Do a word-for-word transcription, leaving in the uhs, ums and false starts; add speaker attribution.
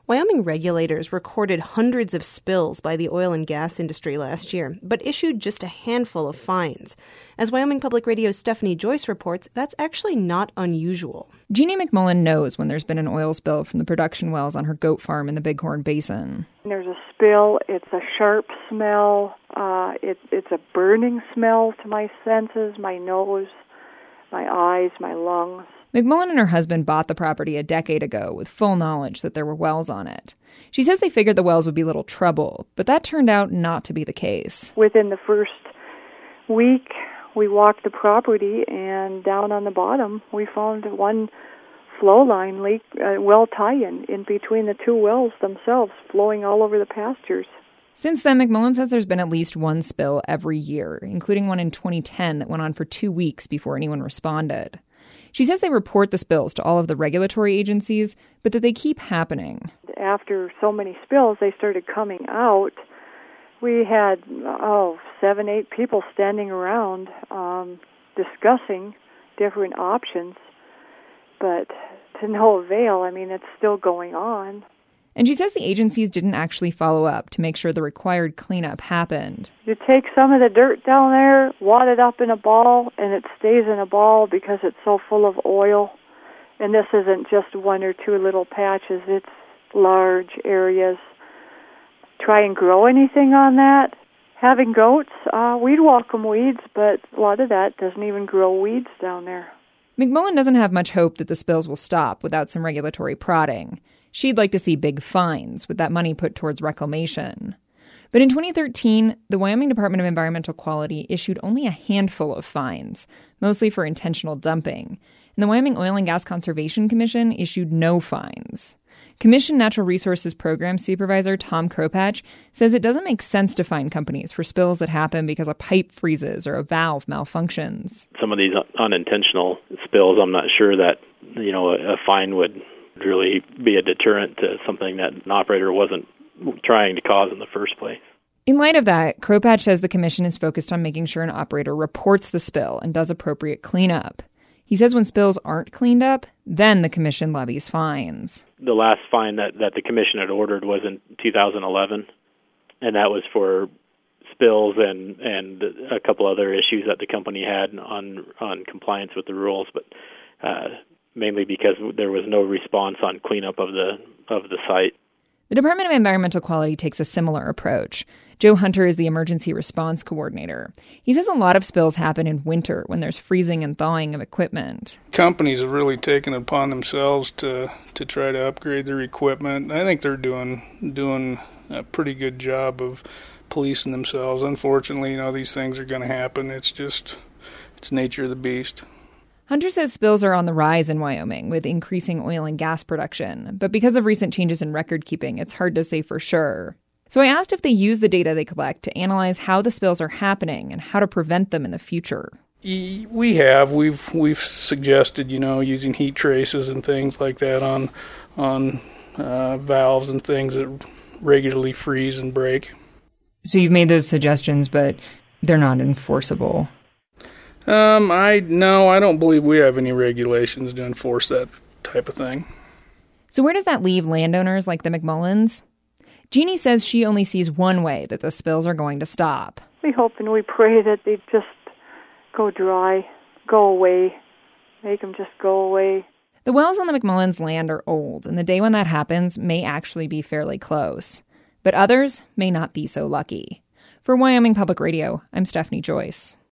Speaker 1: Wyoming regulators recorded hundreds of spills by the oil and gas industry last year, but issued just a handful of fines. As Wyoming Public Radio's Stephanie Joyce reports, that's actually not unusual.
Speaker 2: Jeannie McMullen knows when there's been an oil spill from the production wells on her goat farm in the Bighorn Basin.
Speaker 3: There's a spill. It's a sharp smell. Uh, it, it's a burning smell to my senses, my nose, my eyes, my lungs.
Speaker 2: McMullen and her husband bought the property a decade ago with full knowledge that there were wells on it. She says they figured the wells would be little trouble, but that turned out not to be the case.
Speaker 3: Within the first week, we walked the property, and down on the bottom, we found one flow line leak, uh, well tie-in in between the two wells themselves, flowing all over the pastures.
Speaker 2: Since then, McMullen says there's been at least one spill every year, including one in twenty ten that went on for two weeks before anyone responded. She says they report the spills to all of the regulatory agencies, but that they keep happening.
Speaker 3: After so many spills, they started coming out. We had, oh, seven, eight people standing around um, discussing different options, but to no avail. I mean, it's still going on.
Speaker 2: And she says the agencies didn't actually follow up to make sure the required cleanup happened.
Speaker 3: You take some of the dirt down there, wad it up in a ball, and it stays in a ball because it's so full of oil. And this isn't just one or two little patches. It's large areas. Try and grow anything on that. Having goats, uh, we'd welcome weeds, but a lot of that doesn't even grow weeds down there.
Speaker 2: McMullen doesn't have much hope that the spills will stop without some regulatory prodding. She'd like to see big fines, with that money put towards reclamation. But in twenty thirteen, the Wyoming Department of Environmental Quality issued only a handful of fines, mostly for intentional dumping. And the Wyoming Oil and Gas Conservation Commission issued no fines. Commission Natural Resources Program Supervisor Tom Kropatch says it doesn't make sense to fine companies for spills that happen because a pipe freezes or a valve malfunctions.
Speaker 4: Some of these unintentional spills, I'm not sure that, you know, a, a fine would really be a deterrent to something that an operator wasn't trying to cause in the first place.
Speaker 2: In light of that, Kropatch says the commission is focused on making sure an operator reports the spill and does appropriate cleanup. He says when spills aren't cleaned up, then the commission levies fines.
Speaker 4: The last fine that, that the commission had ordered was in two thousand eleven, and that was for spills and, and a couple other issues that the company had on on compliance with the rules, but uh, mainly because there was no response on cleanup of the of the site.
Speaker 2: The Department of Environmental Quality takes a similar approach. Joe Hunter is the emergency response coordinator. He says a lot of spills happen in winter when there's freezing and thawing of equipment.
Speaker 5: Companies have really taken it upon themselves to to try to upgrade their equipment. I think they're doing doing a pretty good job of policing themselves. Unfortunately, you know, these things are going to happen. It's just, it's nature of the beast.
Speaker 2: Hunter says spills are on the rise in Wyoming with increasing oil and gas production, but because of recent changes in record keeping, it's hard to say for sure. So I asked if they use the data they collect to analyze how the spills are happening and how to prevent them in the future.
Speaker 5: We have. We've we've suggested, you know, using heat traces and things like that on on uh, valves and things that regularly freeze and break.
Speaker 2: So you've made those suggestions, but they're not enforceable.
Speaker 5: Um, I no, I don't believe we have any regulations to enforce that type of thing.
Speaker 2: So where does that leave landowners like the McMullens? Jeannie says she only sees one way that the spills are going to stop.
Speaker 3: We hope and we pray that they just go dry, go away, make them just go away.
Speaker 2: The wells on the McMullens' land are old, and the day when that happens may actually be fairly close. But others may not be so lucky. For Wyoming Public Radio, I'm Stephanie Joyce.